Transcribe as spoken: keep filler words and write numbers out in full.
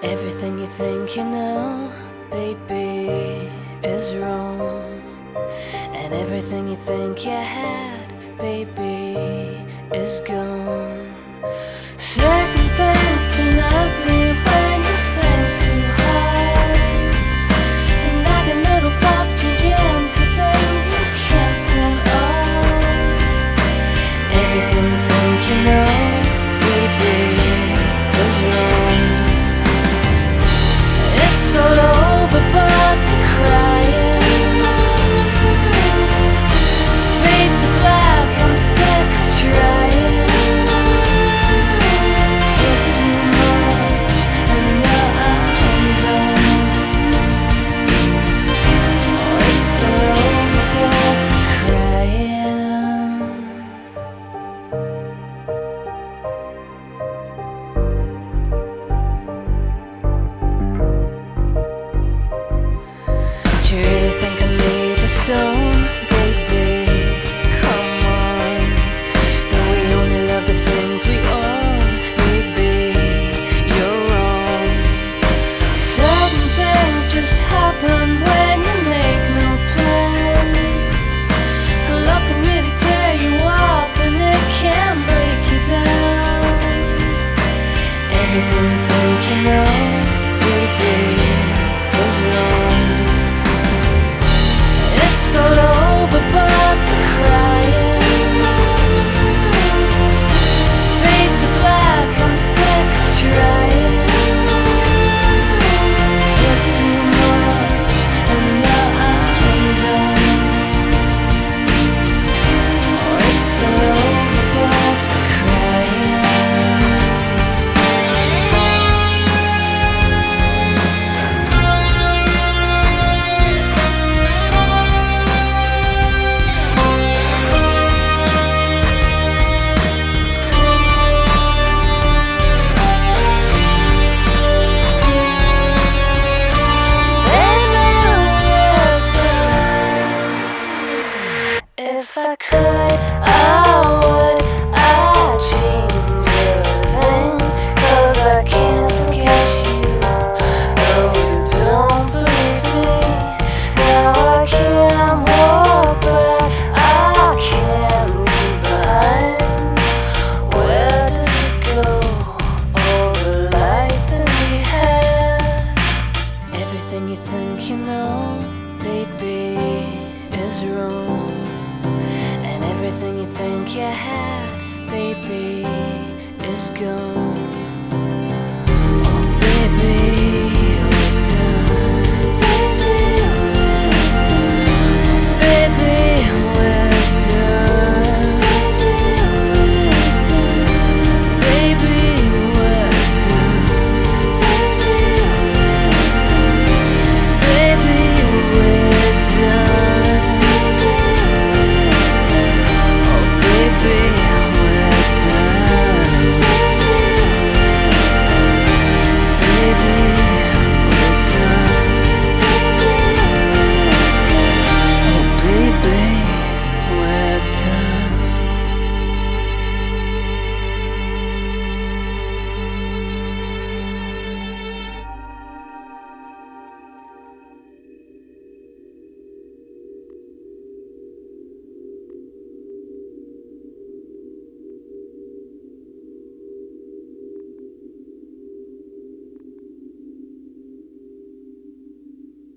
Everything you think you know, baby, is wrong. And everything you think you had, baby, is gone. Certain things turn ugly when you think too hard. And like a little thoughts change into things you can't turn off. Everything you think you know, baby, is wrong. It's all over but the crying. Fade to black, I'm sick of trying. Took too much and now I'm done. Oh, it's all over but the crying. Do you really think I'm made of stone, baby? Come on. That we only love the things we own, baby. You're wrong. Certain things just happen when you make no plans. Love can really tear you up and it can break you down. Everything you think you know, baby, is wrong. It's all over but the crying. Fade to black, I'm sick of trying. Took too much and now I'm done. Oh, it's all over but the crying. If I could, I would, I'd change everything. Cause I can't forget you, though you don't believe me. Now I can't walk but I can't leave behind. Where does it go, all the light that we had? Everything you think you know, baby, is wrong. And everything you think you had, baby, is gone.